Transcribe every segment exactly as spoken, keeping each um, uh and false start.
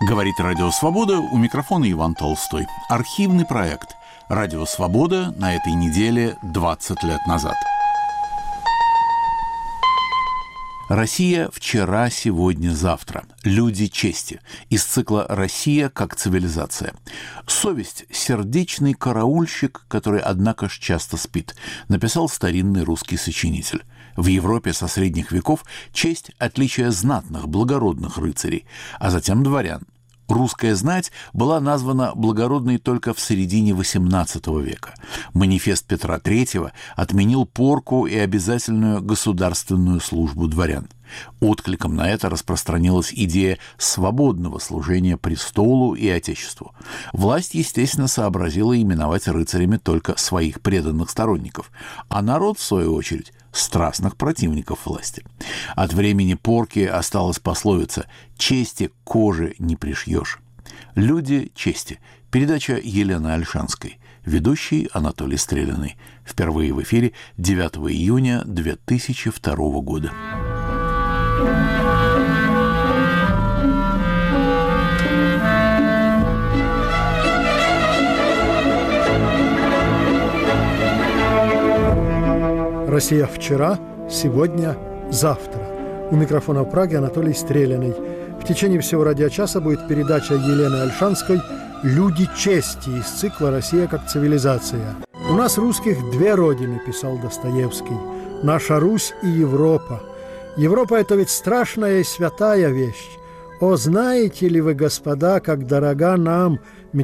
Говорит Радио Свобода, у микрофона Иван Толстой. Архивный проект «Радио Свобода» на этой неделе двадцать лет назад. Россия вчера, сегодня, завтра. Люди чести. Из цикла «Россия как цивилизация». Совесть – сердечный караульщик, который, однако ж, часто спит, написал старинный русский сочинитель. В Европе со средних веков честь – отличие знатных, благородных рыцарей, а затем дворян. Русская знать была названа благородной только в середине восемнадцатого века. Манифест Петра Третьего отменил порку и обязательную государственную службу дворян. Откликом на это распространилась идея свободного служения престолу и отечеству. Власть, естественно, сообразила именовать рыцарями только своих преданных сторонников, а народ, в свою очередь, страстных противников власти. От времени порки осталась пословица «чести кожи не пришьешь». «Люди чести». Передача Елены Ольшанской. Ведущий Анатолий Стрелянный. Впервые в эфире девятого июня две тысячи второго года. Россия вчера, сегодня, завтра. У микрофона в Праге Анатолий Стреляный. В течение всего радиочаса будет передача Елены Ольшанской «Люди чести» из цикла «Россия как цивилизация». «У нас, русских, две родины», – писал Достоевский. «Наша Русь и Европа. Европа – это ведь страшная и святая вещь. О, знаете ли вы, господа, как дорога нам,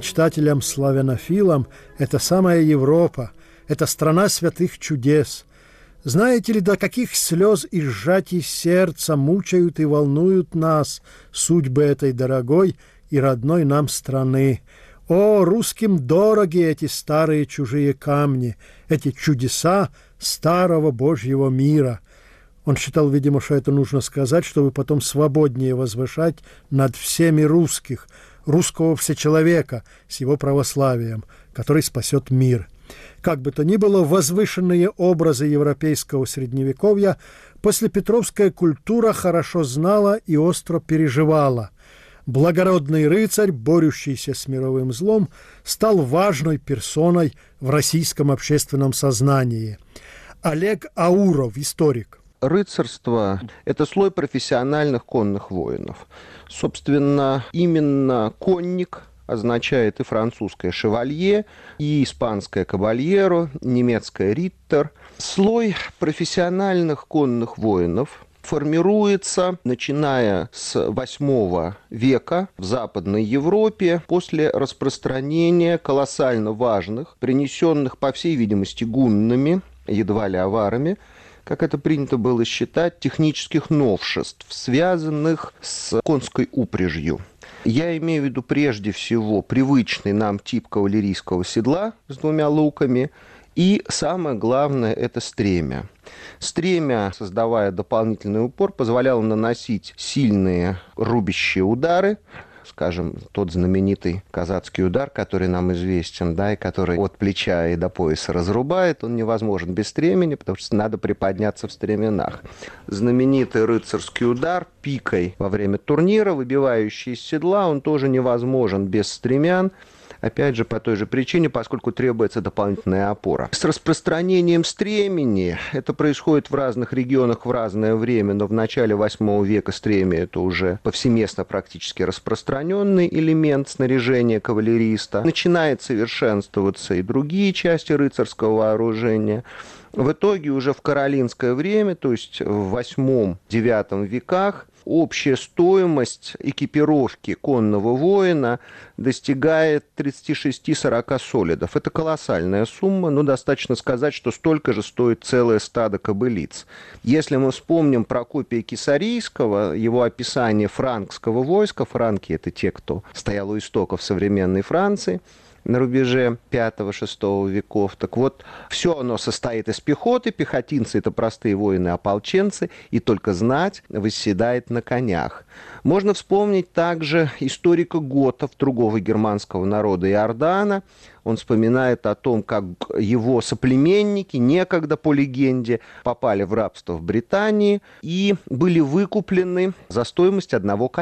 мечтателям-славянофилам, эта самая Европа, это страна святых чудес. Знаете ли, до каких слез и сжатий сердца мучают и волнуют нас судьбы этой дорогой и родной нам страны? О, русским дороги эти старые чужие камни, эти чудеса старого Божьего мира». Он считал, видимо, что это нужно сказать, чтобы потом свободнее возвышать над всеми русских, русского всечеловека с его православием, который спасет мир. Как бы то ни было, возвышенные образы европейского средневековья послепетровская культура хорошо знала и остро переживала. Благородный рыцарь, борющийся с мировым злом, стал важной персоной в российском общественном сознании. Олег Ауров, историк. Рыцарство – это слой профессиональных конных воинов. Собственно, именно конник означает и французское «шевалье», и испанское «кабальеро», немецкое «риттер». Слой профессиональных конных воинов формируется, начиная с восьмого века в Западной Европе после распространения колоссально важных, принесенных, по всей видимости, гуннами, едва ли аварами, как это принято было считать, технических новшеств, связанных с конской упряжью. Я имею в виду прежде всего привычный нам тип кавалерийского седла с двумя луками и, самое главное, это стремя. Стремя, создавая дополнительный упор, позволяло наносить сильные рубящие удары, скажем, тот знаменитый казацкий удар, который нам известен, да, и который от плеча и до пояса разрубает, он невозможен без стремени, потому что надо приподняться в стременах. Знаменитый рыцарский удар пикой во время турнира, выбивающий из седла, он тоже невозможен без стремян. Опять же, по той же причине, поскольку требуется дополнительная опора. С распространением стремени, это происходит в разных регионах в разное время, но в начале восьмого века стремя – это уже повсеместно практически распространенный элемент снаряжения кавалериста. Начинает совершенствоваться и другие части рыцарского вооружения. В итоге уже в каролинское время, то есть в восьмом-девятом веках, общая стоимость экипировки конного воина достигает тридцать шесть сорок солидов. Это колоссальная сумма, но достаточно сказать, что столько же стоит целое стадо кобылиц. Если мы вспомним Прокопия Кесарийского, его описание франкского войска, франки – это те, кто стоял у истоков современной Франции, на рубеже пятого-шестого веков. Так вот, все оно состоит из пехоты, пехотинцы – это простые воины-ополченцы, и только знать восседает на конях. Можно вспомнить также историка готов, другого германского народа Иордана. Он вспоминает о том, как его соплеменники некогда, по легенде, попали в рабство в Британии и были выкуплены за стоимость одного коня.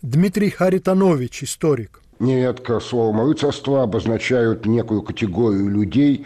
Дмитрий Харитонович, историк. Нередко словом «рыцарство» обозначают некую категорию людей,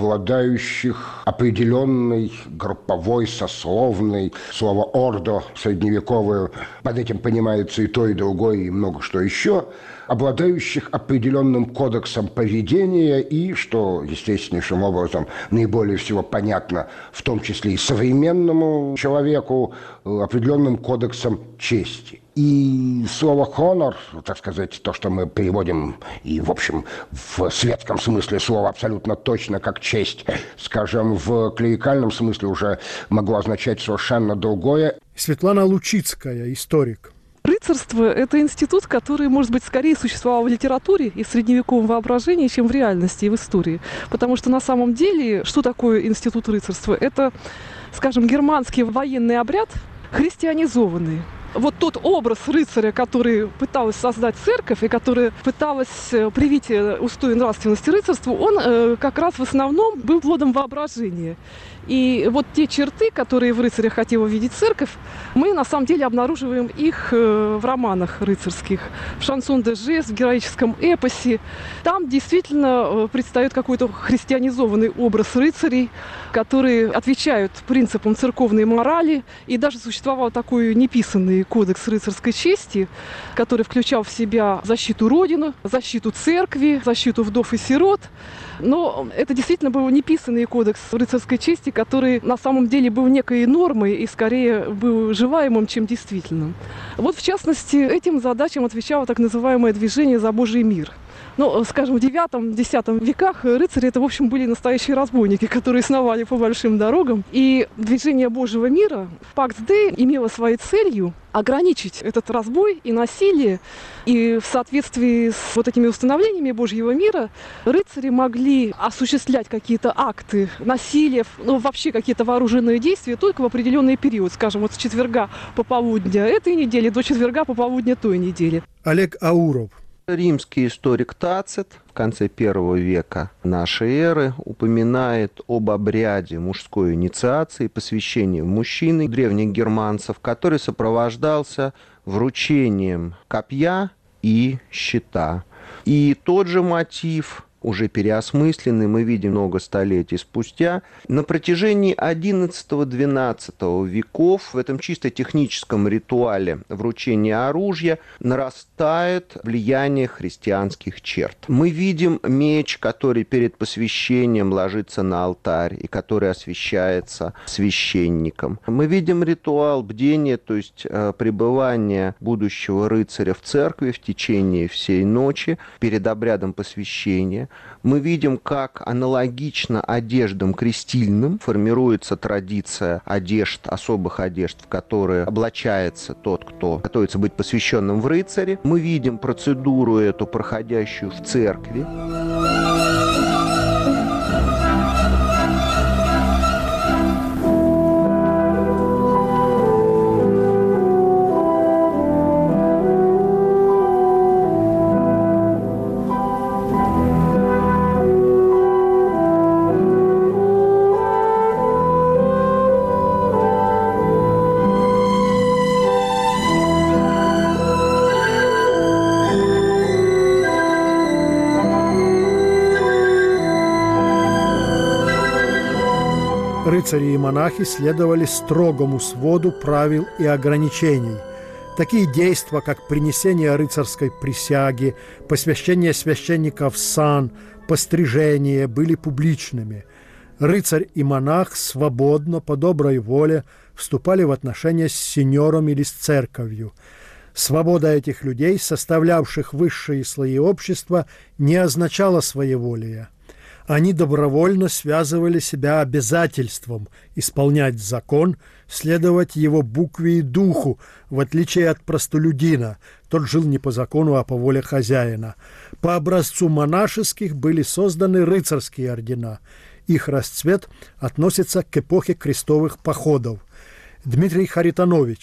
обладающих определенной групповой, сословной, слово «ордо» средневековое, под этим понимается и то, и другое, и много что еще, обладающих определенным кодексом поведения и, что естественнейшим образом наиболее всего понятно, в том числе и современному человеку, определенным кодексом чести. И слово «хонор», так сказать, то, что мы переводим и, в общем, в светском смысле слова абсолютно точно как честь, скажем, в клерикальном смысле уже могло означать совершенно другое. Светлана Лучицкая, историк. Рыцарство – это институт, который, может быть, скорее существовал в литературе и в средневековом воображении, чем в реальности и в истории. Потому что на самом деле, что такое институт рыцарства? Это, скажем, германский военный обряд, христианизованный. Вот тот образ рыцаря, который пыталась создать церковь и который пыталась привить устои нравственности рыцарству, он э, как раз в основном был плодом воображения. И вот те черты, которые в рыцарях хотела видеть церковь, мы на самом деле обнаруживаем их э, в романах рыцарских, в «Шансон-де-жест», в героическом эпосе. Там действительно э, предстает какой-то христианизованный образ рыцарей, которые отвечают принципам церковной морали. И даже существовал такой неписанный кодекс рыцарской чести, который включал в себя защиту Родины, защиту церкви, защиту вдов и сирот. Но это действительно был неписанный кодекс рыцарской чести, который на самом деле был некой нормой и скорее был желаемым, чем действительным. Вот в частности этим задачам отвечало так называемое движение за Божий мир. Ну, скажем, в девятом-десятом веках рыцари это, в общем, были настоящие разбойники, которые сновали по большим дорогам. И движение Божьего мира, Пакс Дей, имело своей целью ограничить этот разбой и насилие. И в соответствии с вот этими установлениями Божьего мира рыцари могли осуществлять какие-то акты насилия, ну, вообще какие-то вооруженные действия только в определенный период, скажем, вот с четверга пополудня этой недели до четверга пополудня той недели. Олег Ауров. Римский историк Тацит в конце первого века нашей эры упоминает об обряде мужской инициации, посвящения мужчины древних германцев, который сопровождался вручением копья и щита. И тот же мотив, уже переосмысленный, мы видим много столетий спустя, на протяжении одиннадцатого-двенадцатого веков в этом чисто техническом ритуале вручения оружия нарастает влияние христианских черт. Мы видим меч, который перед посвящением ложится на алтарь и который освящается священником. Мы видим ритуал бдения, то есть э, пребывание будущего рыцаря в церкви в течение всей ночи перед обрядом посвящения. Мы видим, как аналогично одеждам крестильным формируется традиция одежд, особых одежд, в которые облачается тот, кто готовится быть посвященным в рыцаре. Мы видим процедуру эту, проходящую в церкви. Рыцари и монахи следовали строгому своду правил и ограничений. Такие действия, как принесение рыцарской присяги, посвящение священников в сан, пострижение, были публичными. Рыцарь и монах свободно, по доброй воле, вступали в отношения с сеньором или с церковью. Свобода этих людей, составлявших высшие слои общества, не означала своеволия. Они добровольно связывали себя обязательством исполнять закон, следовать его букве и духу, в отличие от простолюдина. Тот жил не по закону, а по воле хозяина. По образцу монашеских были созданы рыцарские ордена. Их расцвет относится к эпохе крестовых походов. Дмитрий Харитонович.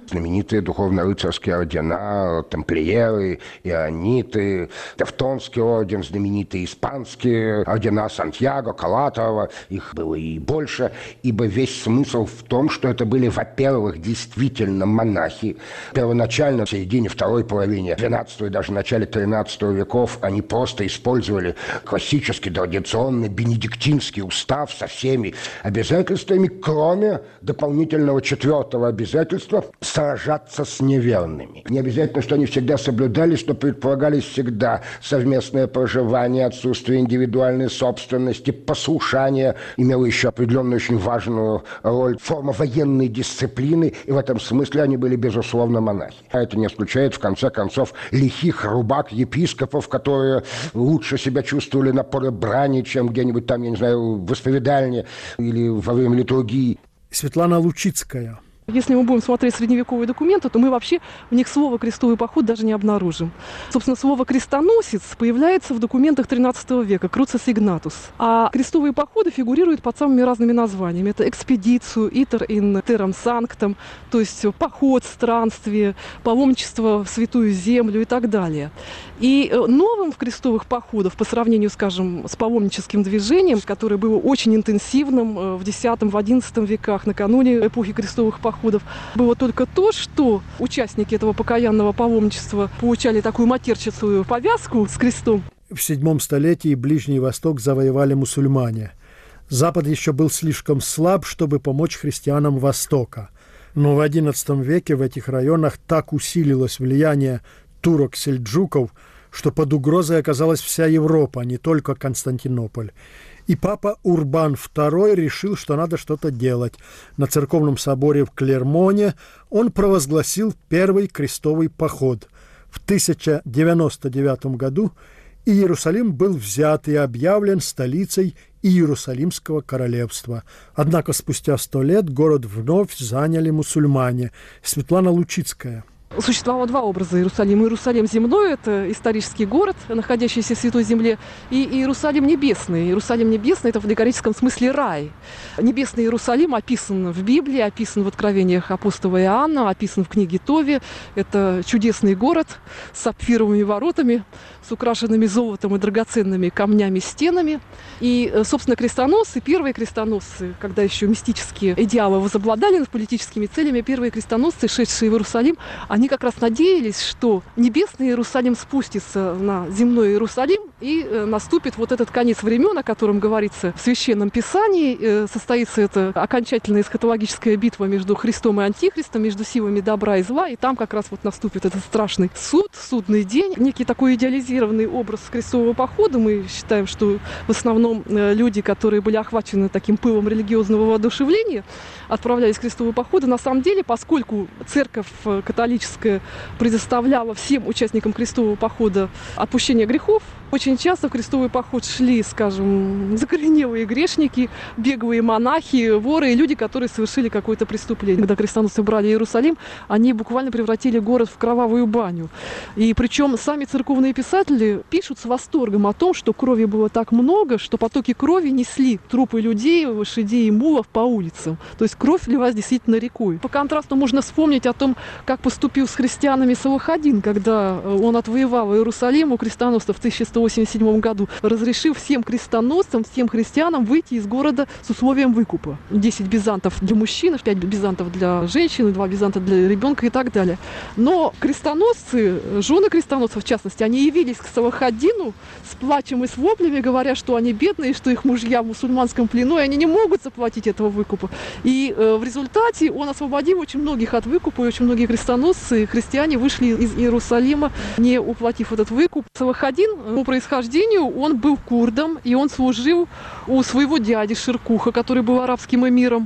знаменитые духовно-рыцарские ордена, тамплиеры, иониты, Тевтонский орден, знаменитые испанские ордена Сантьяго, Калатова, их было и больше, ибо весь смысл в том, что это были, во-первых, действительно монахи. Первоначально, в середине второй половины двенадцатого и даже в начале тринадцатого веков, они просто использовали классический традиционный бенедиктинский устав со всеми обязательствами, кроме дополнительного четвертого обязательства – сражаться с неверными. Не обязательно, что они всегда соблюдались, но предполагались всегда совместное проживание, отсутствие индивидуальной собственности, послушание. Имело еще определенную очень важную роль форма военной дисциплины, и в этом смысле они были, безусловно, монахи. А это не исключает, в конце концов, лихих рубак-епископов, которые лучше себя чувствовали на поле брани, чем где-нибудь там, я не знаю, в исповедальне или во время литургии. Светлана Лучицкая. Если мы будем смотреть средневековые документы, то мы вообще в них слово «крестовый поход» даже не обнаружим. Собственно, слово «крестоносец» появляется в документах тринадцатого века, «круцис игнатус». А крестовые походы фигурируют под самыми разными названиями. Это экспедицию, итер ин террам санктам, то есть поход, странствие, паломничество в Святую Землю и так далее. И новым в крестовых походах, по сравнению, скажем, с паломническим движением, которое было очень интенсивным в десятом-одиннадцатом веках, накануне эпохи крестовых походов, было только то, что участники этого покаянного паломничества получали такую матерчатую повязку с крестом. В седьмом столетии Ближний Восток завоевали мусульмане. Запад еще был слишком слаб, чтобы помочь христианам Востока. Но в одиннадцатом веке в этих районах так усилилось влияние турок-сельджуков, что под угрозой оказалась вся Европа, а не только Константинополь. И папа Урбан второй решил, что надо что-то делать. На церковном соборе в Клермоне он провозгласил первый крестовый поход. В тысяча девяносто девятом году Иерусалим был взят и объявлен столицей Иерусалимского королевства. Однако спустя сто лет город вновь заняли мусульмане. Светлана Лучицкая. Существовало два образа Иерусалима. Иерусалим земной – это исторический город, находящийся в Святой Земле, и Иерусалим небесный. Иерусалим небесный – это в аллегорическом смысле рай. Небесный Иерусалим описан в Библии, описан в откровениях апостола Иоанна, описан в книге Тови. Это чудесный город с сапфировыми воротами, с украшенными золотом и драгоценными камнями стенами. И, собственно, крестоносцы, первые крестоносцы, когда еще мистические идеалы возобладали над политическими целями, первые крестоносцы, шедшие в Иерусалим, они как раз надеялись, что небесный Иерусалим спустится на земной Иерусалим, и наступит вот этот конец времен, о котором говорится в Священном Писании. Состоится эта окончательная эсхатологическая битва между Христом и Антихристом, между силами добра и зла, и там как раз вот наступит этот страшный суд, судный день, некий такой идеализированный образ крестового похода. Мы считаем, что в основном люди, которые были охвачены таким пылом религиозного воодушевления, отправлялись в крестовые походы. На самом деле, поскольку церковь католическая предоставляла всем участникам крестового похода отпущение грехов, очень часто в крестовый поход шли, скажем, закоренелые грешники, беглые монахи, воры и люди, которые совершили какое-то преступление. Когда крестоносцы брали Иерусалим, они буквально превратили город в кровавую баню. И причем сами церковные писатели пишут с восторгом о том, что крови было так много, что потоки крови несли трупы людей, лошадей и мулов по улицам. То есть кровь лилась действительно рекой. По контрасту можно вспомнить о том, как поступил с христианами Салахадин, когда он отвоевал Иерусалим у крестоносцев в тысяча сто восемьдесят седьмом году, разрешив всем крестоносцам, всем христианам выйти из города с условием выкупа. десять бизантов для мужчин, пять бизантов для женщин, два бизанта для ребенка и так далее. Но крестоносцы, жены крестоносцев в частности, они явились к Салахадину с плачем и с воплями, говоря, что они бедные, что их мужья в мусульманском плену, и они не могут заплатить этого выкупа. И э, в результате он освободил очень многих от выкупа, и очень многие крестоносцы, христиане, вышли из Иерусалима, не уплатив этот выкуп. Салахадин по происхождению, он был курдом, и он служил у своего дяди Ширкуха, который был арабским эмиром.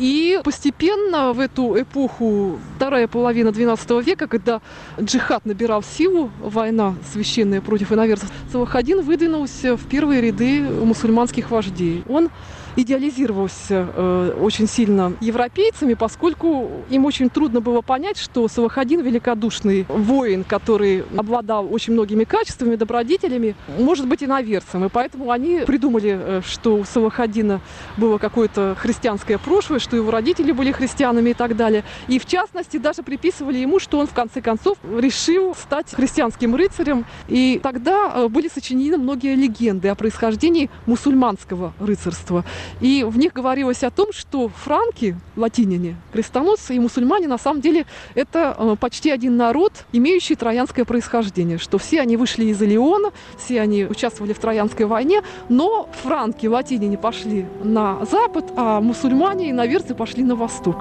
И постепенно в эту эпоху, вторая половина двенадцатого века, когда джихад набирал силу, война священная против иноверцев, Салахадин выдвинулся в первые ряды мусульманских вождей. Он идеализировался э, очень сильно европейцами, поскольку им очень трудно было понять, что Салахадин, великодушный воин, который обладал очень многими качествами, добродетелями, может быть иноверцем. И поэтому они придумали, что у Салахадина было какое-то христианское прошлое, что его родители были христианами и так далее. И в частности даже приписывали ему, что он в конце концов решил стать христианским рыцарем. И тогда были сочинены многие легенды о происхождении мусульманского рыцарства. И в них говорилось о том, что франки, латиняне, крестоносцы и мусульмане на самом деле это почти один народ, имеющий троянское происхождение, что все они вышли из Илиона, все они участвовали в Троянской войне, но франки, латиняне пошли на запад, а мусульмане и иноверцы пошли на восток.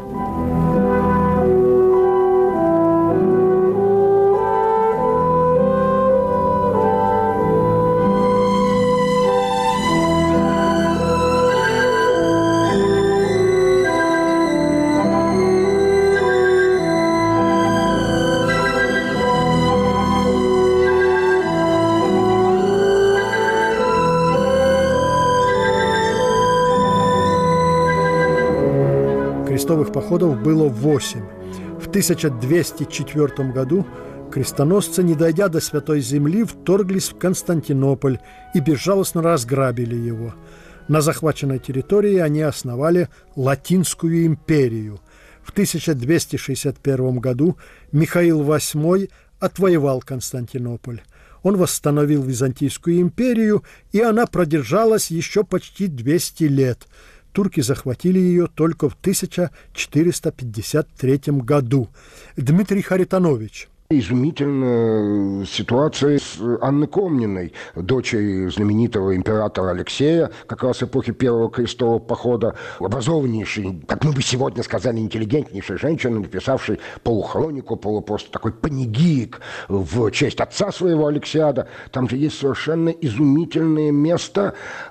Крестовых походов было восемь. В тысяча двести четвёртом году крестоносцы, не дойдя до Святой Земли, вторглись в Константинополь и безжалостно разграбили его. На захваченной территории они основали Латинскую империю. В тысяча двести шестьдесят первом году Михаил восьмой отвоевал Константинополь. Он восстановил Византийскую империю, и она продержалась еще почти двести лет. Турки захватили ее только в тысяча четыреста пятьдесят третьем году. Дмитрий Харитонович. Изумительная ситуация с Анной Комниной, дочерью знаменитого императора Алексея, как раз эпохи Первого крестового похода, образованнейшей, как мы бы сегодня сказали, интеллигентнейшей женщины, написавшей полухронику, полупросто такой панигирик в честь отца своего Алексиада. Там же есть совершенно изумительное место,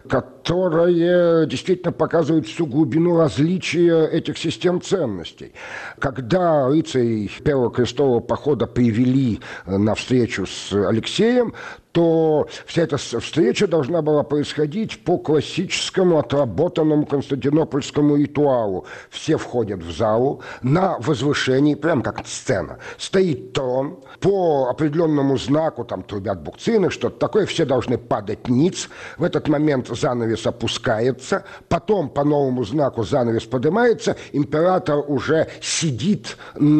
которое действительно показывает всю глубину различия этих систем ценностей. Когда рыцари Первого крестового похода привели на встречу с Алексеем, то вся эта встреча должна была происходить по классическому отработанному константинопольскому ритуалу. Все входят в залу, на возвышении, прям как сцена, стоит трон, по определенному знаку, там трубят букцины, что-то такое, все должны падать ниц. В этот момент занавес опускается, потом по новому знаку занавес поднимается, император уже сидит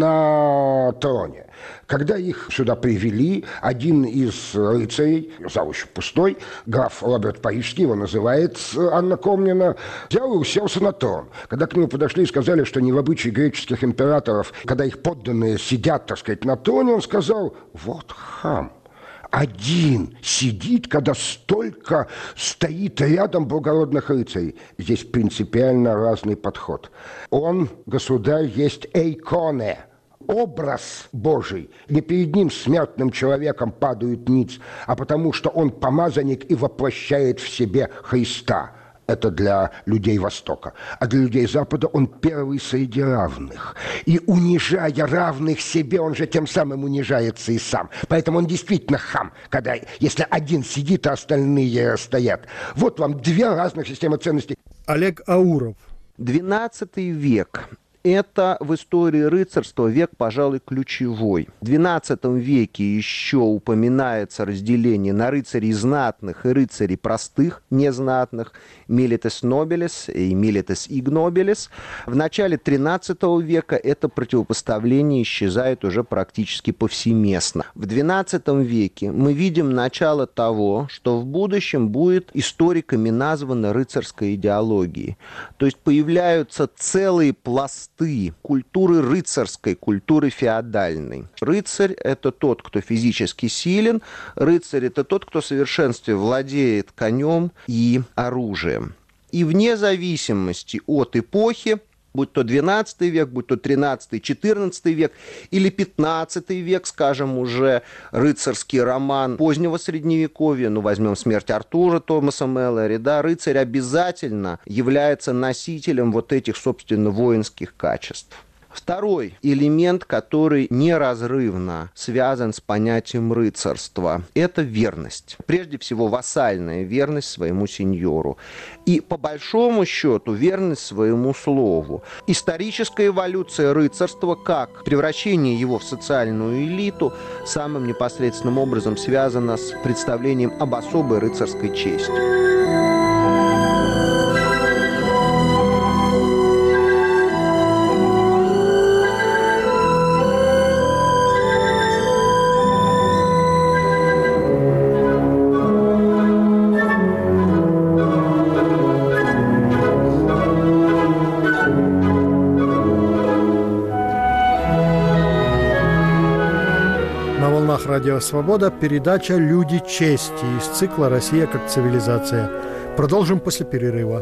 на троне. Когда их сюда привели, один из рыцарей, зал еще пустой, граф Роберт Парижский, его называет Анна Комнина, взял и уселся на трон. Когда к нему подошли и сказали, что не в обычае греческих императоров, когда их подданные сидят, так сказать, на троне, он сказал: вот хам. Один сидит, когда столько стоит рядом благородных рыцарей. Здесь принципиально разный подход. Он, государь, есть эйконе, образ Божий. Не перед ним, смертным человеком, падают ниц, а потому что он помазанник и воплощает в себе Христа. Это для людей Востока. А для людей Запада он первый среди равных. И унижая равных себе, он же тем самым унижается и сам. Поэтому он действительно хам, когда, если один сидит, а остальные стоят. Вот вам две разных системы ценностей. Олег Ауров. двенадцатый век. Это в истории рыцарства век, пожалуй, ключевой. В двенадцатом веке еще упоминается разделение на рыцарей знатных и рыцарей простых, незнатных, milites nobilis и milites ignobilis. В начале тринадцатого века это противопоставление исчезает уже практически повсеместно. В двенадцатом веке мы видим начало того, что в будущем будет историками названо рыцарской идеологией. То есть появляются целые пласты культуры рыцарской, культуры феодальной. Рыцарь – это тот, кто физически силен. Рыцарь – это тот, кто в совершенстве владеет конем и оружием. И вне зависимости от эпохи, будь то двенадцатый век, будь то тринадцатый, четырнадцатый век или пятнадцатый век, скажем, уже рыцарский роман позднего Средневековья, ну, возьмем «Смерть Артура» Томаса Мэллори, да, рыцарь обязательно является носителем вот этих, собственно, воинских качеств. Второй элемент, который неразрывно связан с понятием рыцарства, это верность. Прежде всего, вассальная верность своему сеньору. И, по большому счету, верность своему слову. Историческая эволюция рыцарства, как превращение его в социальную элиту, самым непосредственным образом связана с представлением об особой рыцарской чести. Радио «Свобода», передача «Люди чести» из цикла «Россия как цивилизация». Продолжим после перерыва.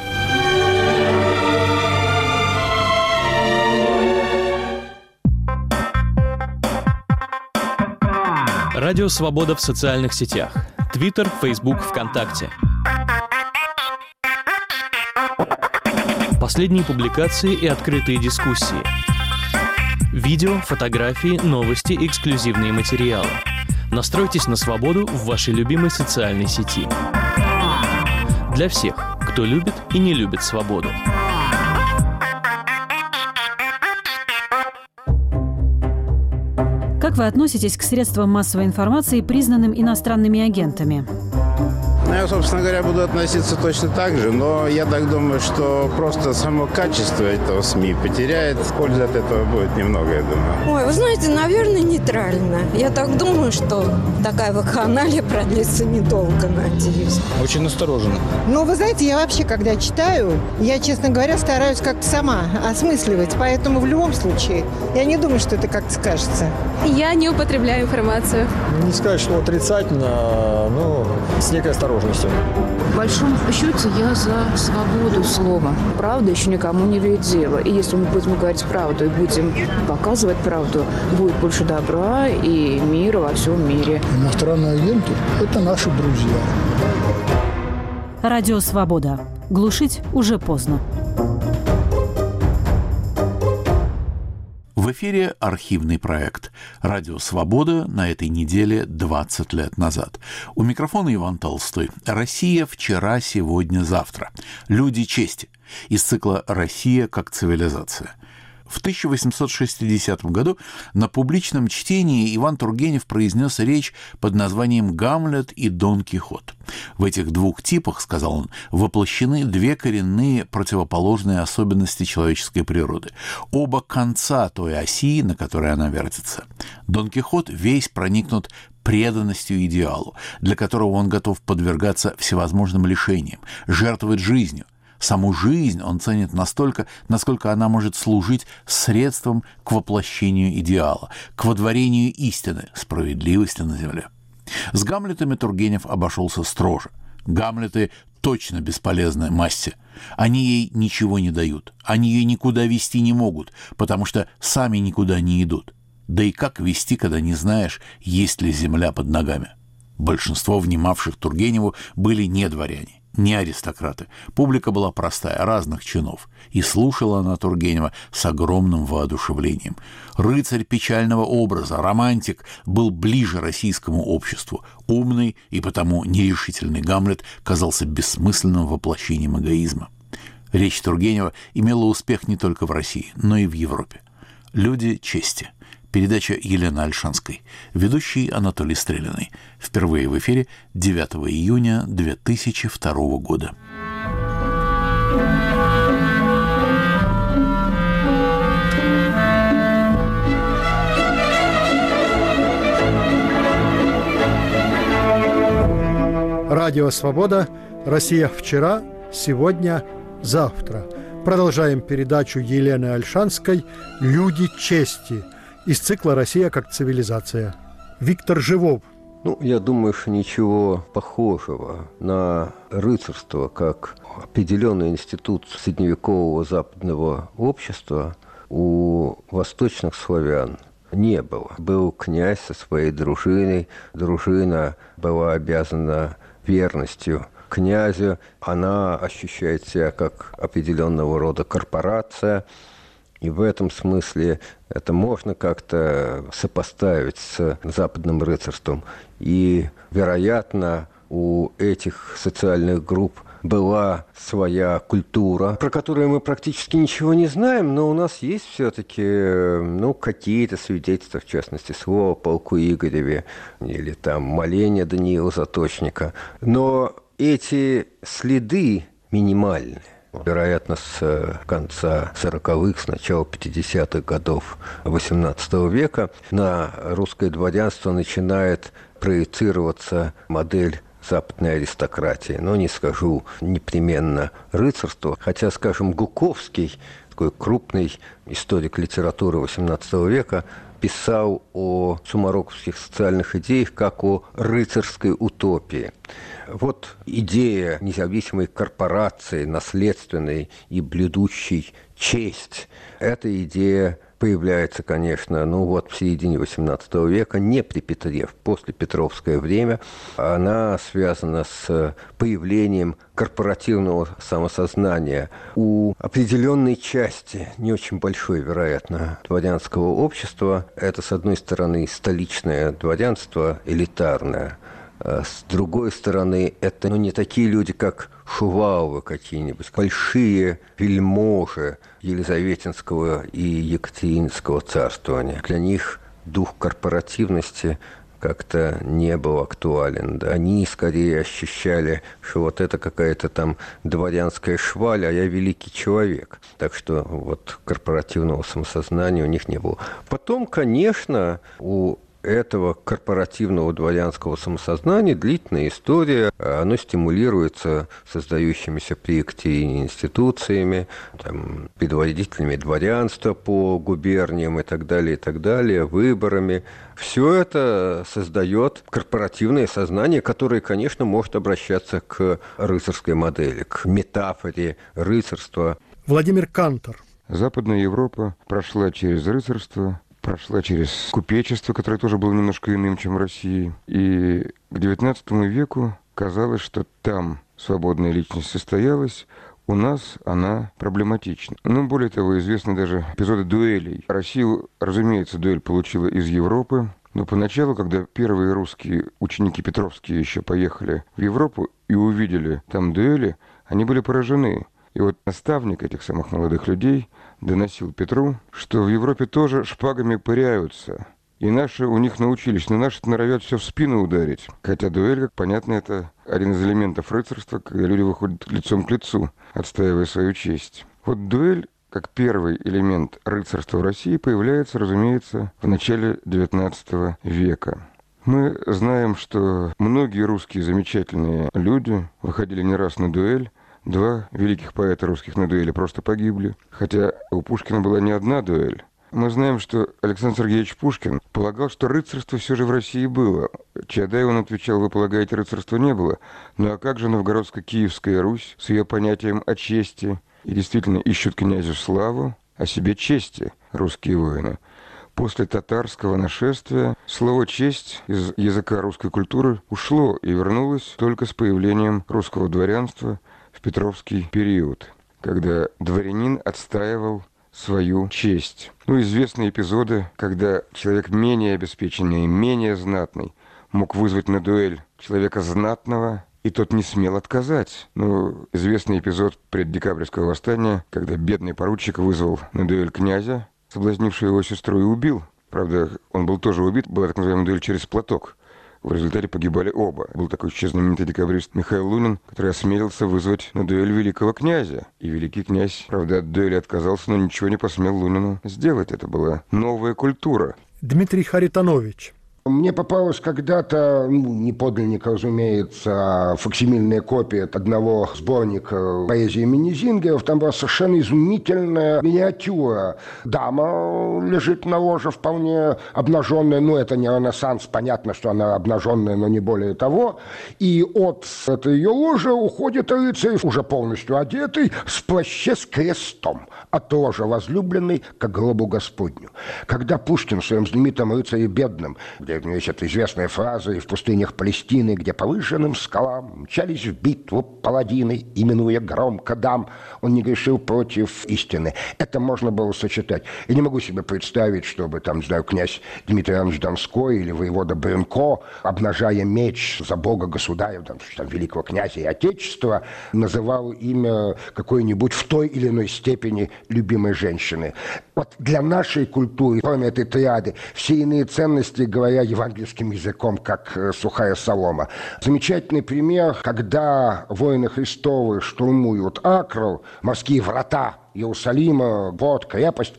Радио «Свобода» в социальных сетях. Твиттер, Фейсбук, ВКонтакте. Последние публикации и открытые дискуссии. Видео, фотографии, новости, эксклюзивные материалы. Настройтесь на свободу в вашей любимой социальной сети. Для всех, кто любит и не любит свободу. Как вы относитесь к средствам массовой информации, признанным иностранными агентами? Ну, я, собственно говоря, буду относиться точно так же, но я так думаю, что просто само качество этого СМИ потеряет. Пользы от этого будет немного, я думаю. Ой, вы знаете, наверное, нейтрально. Я так думаю, что такая вакханалия продлится недолго, надеюсь. Очень настороженно. Ну, вы знаете, я вообще, когда читаю, я, честно говоря, стараюсь как-то сама осмысливать. Поэтому в любом случае, я не думаю, что это как-то скажется. Я не употребляю информацию. Не сказать, что отрицательно, но с некой осторожностью. В большом счете я за свободу слова. Правда еще никому не имеет дела. И если мы будем говорить правду и будем показывать правду, будет больше добра и мира во всем мире. Иностранные агенты – это наши друзья. Радио «Свобода». Глушить уже поздно. В эфире архивный проект «Радио Свобода» на этой неделе двадцать лет назад. У микрофона Иван Толстой. Россия вчера, сегодня, завтра. Люди чести. Из цикла «Россия как цивилизация». В тысяча восемьсот шестидесятом году на публичном чтении Иван Тургенев произнес речь под названием «Гамлет и Дон Кихот». В этих двух типах, сказал он, воплощены две коренные противоположные особенности человеческой природы. Оба конца той оси, на которой она вертится. Дон Кихот весь проникнут преданностью идеалу, для которого он готов подвергаться всевозможным лишениям, жертвовать жизнью. Саму жизнь он ценит настолько, насколько она может служить средством к воплощению идеала, к водворению истины, справедливости на земле. С Гамлетами Тургенев обошелся строже. Гамлеты точно бесполезны массе. Они ей ничего не дают, они ее никуда вести не могут, потому что сами никуда не идут. Да и как вести, когда не знаешь, есть ли земля под ногами? Большинство внимавших Тургеневу были не дворяне, не аристократы. Публика была простая, разных чинов. И слушала она Тургенева с огромным воодушевлением. Рыцарь печального образа, романтик, был ближе российскому обществу. Умный и потому нерешительный Гамлет казался бессмысленным воплощением эгоизма. Речь Тургенева имела успех не только в России, но и в Европе. «Люди чести». Передача Елены Ольшанской. Ведущий Анатолий Стрелиный. Впервые в эфире девятого июня две тысячи второго года. Радио «Свобода». Россия вчера, сегодня, завтра. Продолжаем передачу Елены Ольшанской «Люди чести» из цикла «Россия как цивилизация». Виктор Живов. Ну, я думаю, что ничего похожего на рыцарство, как определенный институт средневекового западного общества, у восточных славян не было. Был князь со своей дружиной. Дружина была обязана верностью князю. Она ощущает себя как определенного рода корпорация. И в этом смысле это можно как-то сопоставить с западным рыцарством. И, вероятно, у этих социальных групп была своя культура, про которую мы практически ничего не знаем, но у нас есть все-таки ну, какие-то свидетельства, в частности, слова о полку Игореве или там моления Даниила Заточника. Но эти следы минимальны. Вероятно, с конца сороковых, с начала пятидесятых годов восемнадцатого века на русское дворянство начинает проецироваться модель западной аристократии. Но не скажу непременно рыцарство, хотя, скажем, Гуковский, такой крупный историк литературы восемнадцатого века, писал о сумароковских социальных идеях как о рыцарской утопии. Вот идея независимой корпорации, наследственной и блюдущей честь, эта идея появляется, конечно, ну вот в середине восемнадцатого века, не при Петре, в послепетровское время. Она связана с появлением корпоративного самосознания у определенной части, не очень большой, вероятно, дворянского общества. Это, с одной стороны, столичное дворянство, элитарное. С другой стороны, это ну, не такие люди, как Шуваловы какие-нибудь, большие вельможи Елизаветинского и Екатерининского царствования. Для них дух корпоративности как-то не был актуален. Да? Они скорее ощущали, что вот это какая-то там дворянская шваль, а я великий человек. Так что вот корпоративного самосознания у них не было. Потом, конечно, у этого корпоративного дворянского самосознания длительная история. Оно стимулируется создающимися при Екатерине институциями, там, предводителями дворянства по губерниям и так далее, и так далее, выборами. Все это создает корпоративное сознание, которое, конечно, может обращаться к рыцарской модели, к метафоре рыцарства. Владимир Кантор. Западная Европа прошла через рыцарство, прошла через купечество, которое тоже было немножко иным, чем в России. И к девятнадцатому веку казалось, что там свободная личность состоялась, у нас она проблематична. Ну, более того, известны даже эпизоды дуэлей. Россию, разумеется, дуэль получила из Европы, но поначалу, когда первые русские ученики Петровские еще поехали в Европу и увидели там дуэли, они были поражены. И вот наставник этих самых молодых людей доносил Петру, что в Европе тоже шпагами пыряются. И наши у них научились, но наши норовят все в спину ударить. Хотя дуэль, как понятно, это один из элементов рыцарства, когда люди выходят лицом к лицу, отстаивая свою честь. Вот дуэль, как первый элемент рыцарства в России, появляется, разумеется, в начале девятнадцатого века. Мы знаем, что многие русские замечательные люди выходили не раз на дуэль. Два великих поэта русских на дуэли просто погибли, хотя у Пушкина была не одна дуэль. Мы знаем, что Александр Сергеевич Пушкин полагал, что рыцарство все же в России было. Чадаев он отвечал: вы полагаете, рыцарства не было? Ну а как же Новгородско-Киевская Русь с ее понятием о чести? И действительно ищут князю славу, о себе чести русские воины. После татарского нашествия слово «честь» из языка русской культуры ушло и вернулось только с появлением русского дворянства в Петровский период, когда дворянин отстаивал свою честь. Ну, известны эпизоды, когда человек менее обеспеченный, менее знатный мог вызвать на дуэль человека знатного, и тот не смел отказать. Ну, известный эпизод преддекабрьского восстания, когда бедный поручик вызвал на дуэль князя, соблазнившего его сестру, и убил. Правда, он был тоже убит, была так называемая дуэль через платок. В результате погибали оба. Был такой еще знаменитый декабрист Михаил Лунин, который осмелился вызвать на дуэль великого князя. И великий князь, правда, от дуэли отказался, но ничего не посмел Лунину сделать. Это была новая культура. Дмитрий Харитонович. Мне попалась когда-то, ну, не подлинник, разумеется, а факсимильная копия одного сборника поэзии имени Зингеров. Там была совершенно изумительная миниатюра. Дама лежит на ложе вполне обнаженная. Ну, это не Ренессанс, понятно, что она обнаженная, но не более того. И от этой ее ложи уходит рыцарь, уже полностью одетый, в плаще с крестом, от ложа возлюбленной к гробу Господню. Когда Пушкин в своем знаменитом «Рыцаре бедном», где есть эта известная фраза: «И в пустынях Палестины, где по выжженным скалам мчались в битву паладины, именуя громко дам, он не грешил против истины». Это можно было сочетать. Я не могу себе представить, чтобы, там, не знаю, князь Дмитрий Иванович Донской или воевода Брюнко, обнажая меч за Бога, государя, там, там, великого князя и отечества, называл имя какой-нибудь в той или иной степени любимой женщины. Вот для нашей культуры, кроме этой триады, все иные ценности, говоря евангельским языком, как сухая солома. Замечательный пример, когда воины Христовы штурмуют Акру, морские врата Иерусалима, вот, крепость,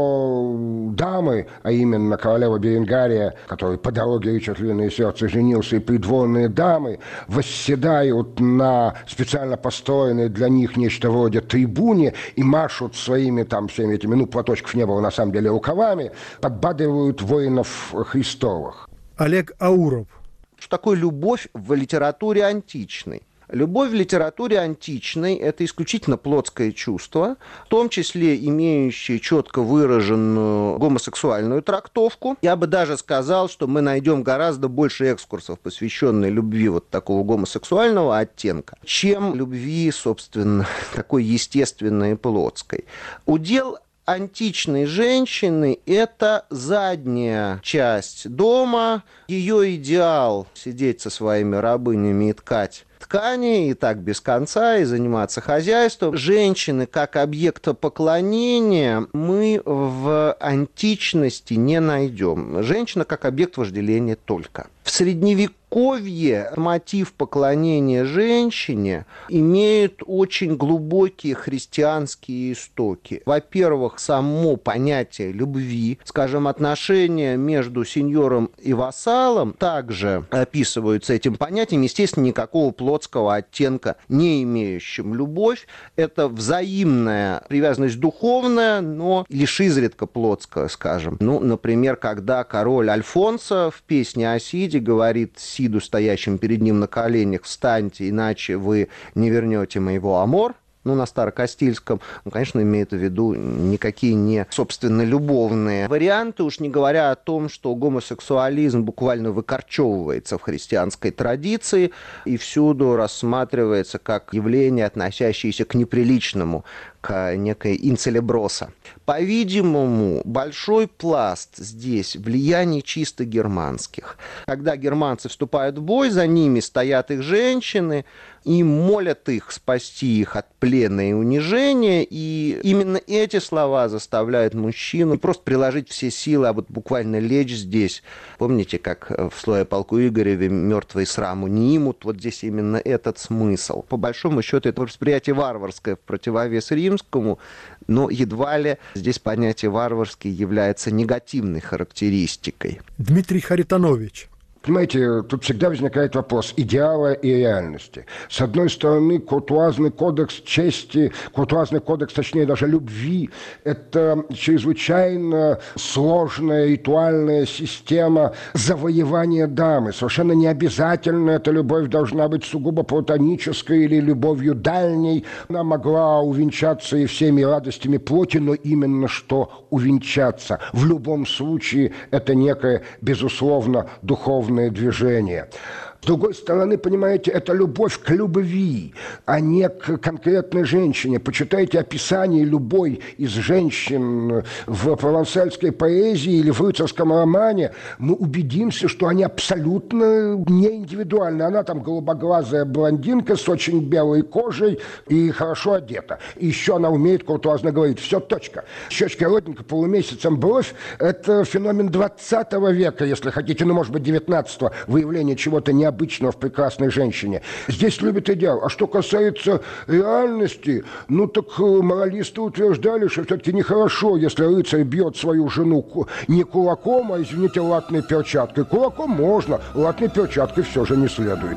то дамы, а именно королева Беренгария, который по дороге Ричард Львиное Сердце женился, и придворные дамы восседают на специально построенной для них нечто вроде трибуне и машут своими там всеми этими, ну, платочков не было на самом деле, рукавами, подбадривают воинов Христовых. Олег Ауров. Что такое любовь в литературе античной? Любовь в литературе античной – это исключительно плотское чувство, в том числе имеющее четко выраженную гомосексуальную трактовку. Я бы даже сказал, что мы найдем гораздо больше экскурсов, посвященных любви вот такого гомосексуального оттенка, чем любви, собственно, такой естественной и плотской. Удел античной женщины – это задняя часть дома, ее идеал – сидеть со своими рабынями и ткать ткани, и так без конца, и заниматься хозяйством. Женщины как объекта поклонения мы в античности не найдем. Женщина как объект вожделения только. В Средневековье мотив поклонения женщине имеет очень глубокие христианские истоки. Во-первых, само понятие любви, скажем, отношения между сеньором и вассалом также описываются этим понятием. Естественно, никакого плотского оттенка не имеющим. Любовь – это взаимная привязанность духовная, но лишь изредка плотская, скажем. Ну, например, когда король Альфонсо в песне о Сиде говорит Сиду, стоящим перед ним на коленях: «Встаньте, иначе вы не вернете моего амор». Ну, на старокастильском, ну, конечно, имеет в виду никакие не, собственно, любовные варианты, уж не говоря о том, что гомосексуализм буквально выкорчевывается в христианской традиции и всюду рассматривается как явление, относящееся к неприличному, к некой инцелеброса. По-видимому, большой пласт здесь влияний чисто германских. Когда германцы вступают в бой, за ними стоят их женщины и молят их спасти их от плена и унижения, и именно эти слова заставляют мужчину просто приложить все силы, а вот буквально лечь здесь. Помните, как в «Слое полку Игореве» мертвые сраму не имут? Вот здесь именно этот смысл. По большому счету, это восприятие варварское в противовес римскому, но едва ли здесь понятие «варварский» является негативной характеристикой. Дмитрий Харитонович. Понимаете, тут всегда возникает вопрос идеала и реальности. С одной стороны, куртуазный кодекс чести, куртуазный кодекс, точнее, даже любви, это чрезвычайно сложная ритуальная система завоевания дамы. Совершенно не обязательно эта любовь должна быть сугубо платонической или любовью дальней. Она могла увенчаться и всеми радостями плоти, но именно что увенчаться. В любом случае, это некое, безусловно, духовное движение. С другой стороны, понимаете, это любовь к любви, а не к конкретной женщине. Почитайте описание любой из женщин в провансальской поэзии или в рыцарском романе, мы убедимся, что они абсолютно не индивидуальны. Она там голубоглазая блондинка с очень белой кожей и хорошо одета. И еще она умеет куртуазно говорить. Все, точка. Щечка родненько, полумесяцем бровь – это феномен двадцатого века, если хотите, ну, может быть, девятнадцатого, выявление чего-то необычного. Обычного в прекрасной женщине. Здесь любят идеал. А что касается реальности, ну так моралисты утверждали, что все-таки нехорошо, если рыцарь бьет свою жену не кулаком, а, извините, латной перчаткой. Кулаком можно, латной перчаткой все же не следует.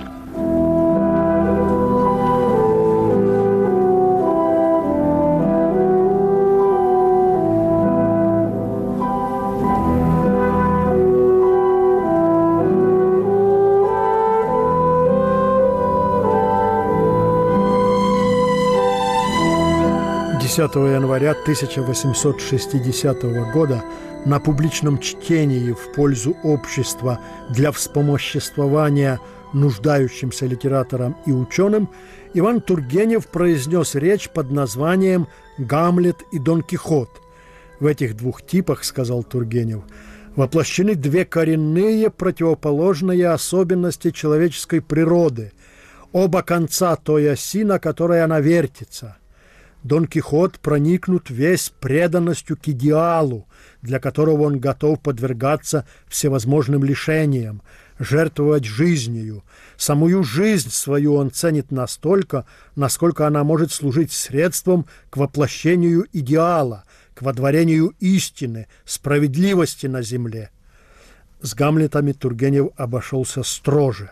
десятого января тысяча восемьсот шестидесятого года на публичном чтении в пользу общества для вспомоществования нуждающимся литераторам и ученым Иван Тургенев произнес речь под названием «Гамлет и Дон Кихот». В этих двух типах, сказал Тургенев, воплощены две коренные противоположные особенности человеческой природы, оба конца той оси, на которой она вертится. Дон Кихот проникнут весь преданностью к идеалу, для которого он готов подвергаться всевозможным лишениям, жертвовать жизнью. Самую жизнь свою он ценит настолько, насколько она может служить средством к воплощению идеала, к водворению истины, справедливости на земле. С Гамлетами Тургенев обошелся строже.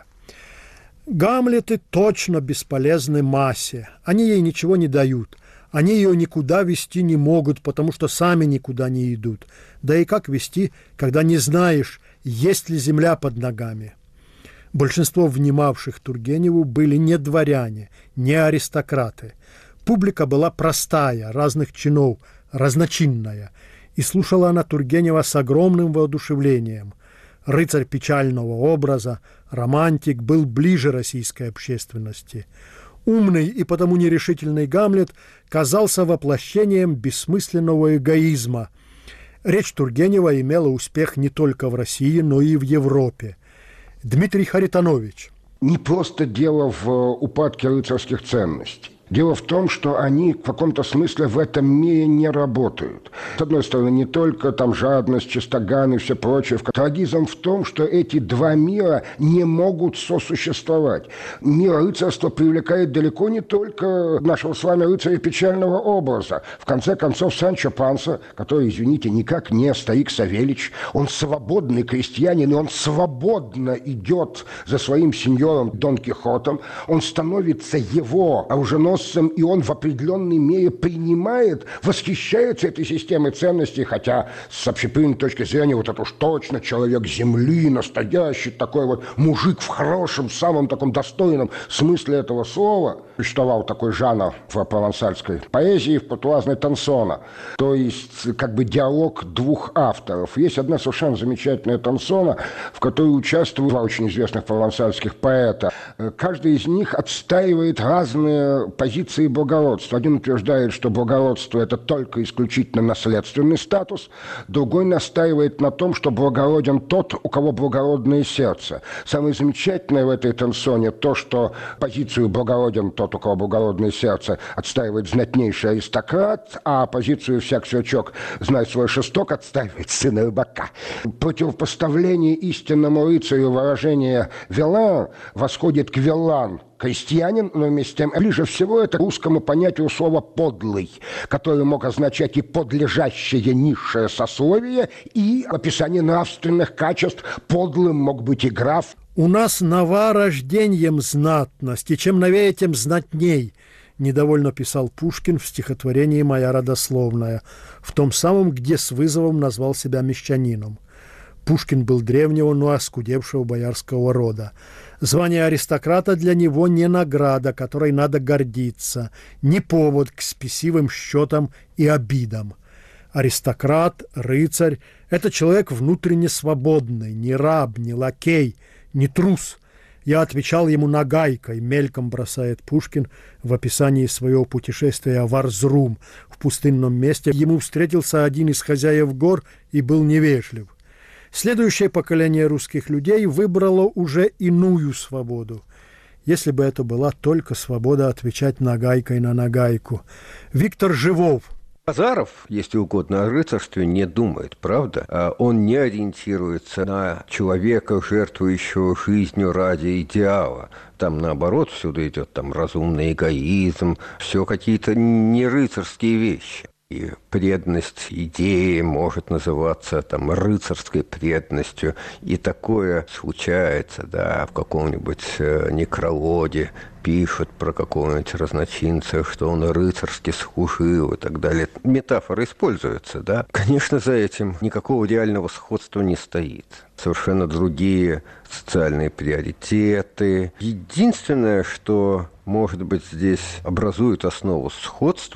Гамлеты точно бесполезны массе, они ей ничего не дают. Они ее никуда вести не могут, потому что сами никуда не идут. Да и как вести, когда не знаешь, есть ли земля под ногами? Большинство внимавших Тургеневу были не дворяне, не аристократы. Публика была простая, разных чинов, разночинная, и слушала она Тургенева с огромным воодушевлением. Рыцарь печального образа, романтик, был ближе российской общественности. Умный и потому нерешительный Гамлет казался воплощением бессмысленного эгоизма. Речь Тургенева имела успех не только в России, но и в Европе. Дмитрий Харитонович. Не просто дело в упадке рыцарских ценностей. Дело в том, что они в каком-то смысле в этом мире не работают. С одной стороны, не только там жадность, чистоган и все прочее. Трагизм в том, что эти два мира не могут сосуществовать. Мир рыцарства привлекает далеко не только нашего с вами рыцаря печального образа. В конце концов, Санчо Панса, который, извините, никак не старик Савельич, он свободный крестьянин, и он свободно идет за своим сеньором Дон Кихотом. Он становится его оруженосцем, и он в определенной мере принимает, восхищается этой системой ценностей, хотя с общепринятой точки зрения вот это уж точно человек земли, настоящий такой вот мужик в хорошем, самом таком достойном смысле этого слова. Существовал такой жанр в провансальской поэзии, в пуртуазной тансона, то есть как бы диалог двух авторов. Есть одна совершенно замечательная тансона, в которой участвуют два очень известных провансальских поэта. Каждый из них отстаивает разные позиции позиции благородства. Один утверждает, что благородство – это только исключительно наследственный статус, другой настаивает на том, что благороден тот, у кого благородное сердце. Самое замечательное в этой тансоне то, что позицию благороден тот, у кого благородное сердце, отстаивает знатнейший аристократ, а позицию всяк сверчок знает свой шесток отстаивает сын рыбака. Противопоставление истинному рыцарю выражения «Велан» восходит к «Велан», крестьянин, но вместе с тем ближе всего это русскому понятию слова «подлый», которое мог означать и подлежащее низшее сословие, и описание нравственных качеств. Подлым мог быть и граф. «У нас нова рожденьем знатность, и чем новее, тем знатней», недовольно писал Пушкин в стихотворении «Моя родословная», в том самом, где с вызовом назвал себя мещанином. Пушкин был древнего, но оскудевшего боярского рода. Звание аристократа для него не награда, которой надо гордиться, не повод к спесивым счетам и обидам. Аристократ, рыцарь – это человек внутренне свободный, не раб, не лакей, не трус. Я отвечал ему нагайкой, мельком бросает Пушкин в описании своего путешествия в Арзрум. В пустынном месте ему встретился один из хозяев гор и был невежлив. Следующее поколение русских людей выбрало уже иную свободу. Если бы это была только свобода отвечать нагайкой на нагайку. Виктор Живов. Базаров, если угодно, о рыцарстве не думает, правда? Он не ориентируется на человека, жертвующего жизнью ради идеала. Там, наоборот, всюду идет там разумный эгоизм, все какие-то не рыцарские вещи. И преданность идеи может называться там рыцарской преданностью. И такое случается, да, в каком-нибудь э, некрологе пишут про какого-нибудь разночинца, что он рыцарски служил и так далее. Метафора используется, да. Конечно, за этим никакого реального сходства не стоит. Совершенно другие социальные приоритеты. Единственное, что, может быть, здесь образует основу сходства,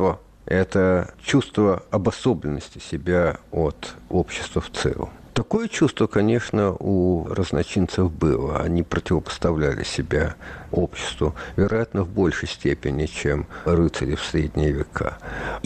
это чувство обособленности себя от общества в целом. Такое чувство, конечно, у разночинцев было. Они противопоставляли себя обществу, вероятно, в большей степени, чем рыцари в средние века.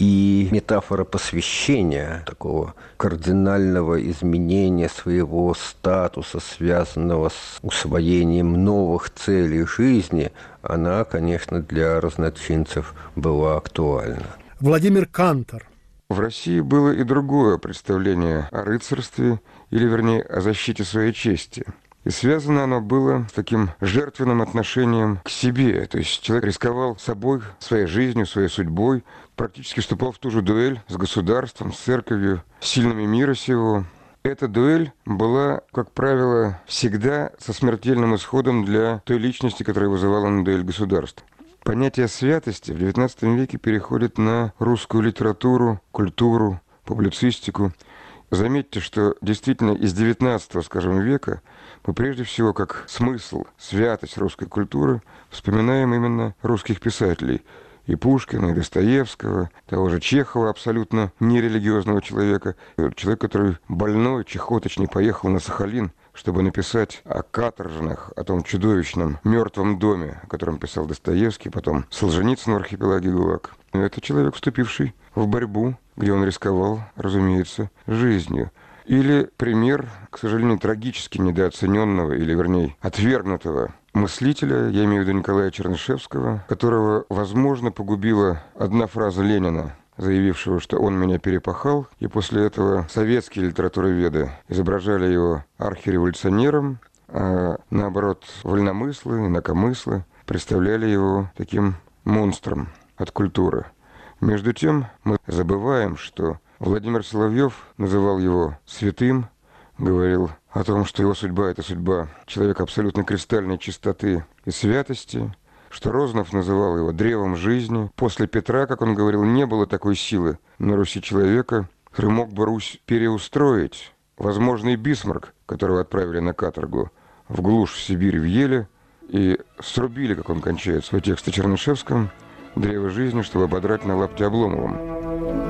И метафора посвящения, такого кардинального изменения своего статуса, связанного с усвоением новых целей жизни, она, конечно, для разночинцев была актуальна. Владимир Кантор. В России было и другое представление о рыцарстве, или, вернее, о защите своей чести. И связано оно было с таким жертвенным отношением к себе. То есть человек рисковал собой, своей жизнью, своей судьбой, практически вступал в ту же дуэль с государством, с церковью, с сильными мира сего. Эта дуэль была, как правило, всегда со смертельным исходом для той личности, которая вызывала на дуэль государство. Понятие святости в девятнадцатом веке переходит на русскую литературу, культуру, публицистику. Заметьте, что действительно из девятнадцатого, скажем, века мы прежде всего как смысл, святость русской культуры вспоминаем именно русских писателей. И Пушкина, и Достоевского, того же Чехова, абсолютно нерелигиозного человека. Человек, который больной, чехоточный, поехал на Сахалин, чтобы написать о каторжных, о том чудовищном мертвом доме, о котором писал Достоевский, потом Солженицын в архипелаге ГУЛАГ. Это человек, вступивший в борьбу, где он рисковал, разумеется, жизнью. Или пример, к сожалению, трагически недооцененного, или, вернее, отвергнутого мыслителя, я имею в виду Николая Чернышевского, которого, возможно, погубила одна фраза Ленина, заявившего, что он меня перепахал, и после этого советские литературоведы изображали его архиреволюционером, а наоборот, вольномыслы, инакомыслы представляли его таким монстром от культуры. Между тем, мы забываем, что Владимир Соловьев называл его святым, говорил о том, что его судьба – это судьба человека абсолютно кристальной чистоты и святости, что Розанов называл его древом жизни. После Петра, как он говорил, не было такой силы на Руси человека, который мог бы Русь переустроить. Возможно, и Бисмарк, которого отправили на каторгу в глушь, в Сибирь, в Еле, и срубили, как он кончает свой текст о Чернышевском, древо жизни, чтобы ободрать на лапте Обломовым.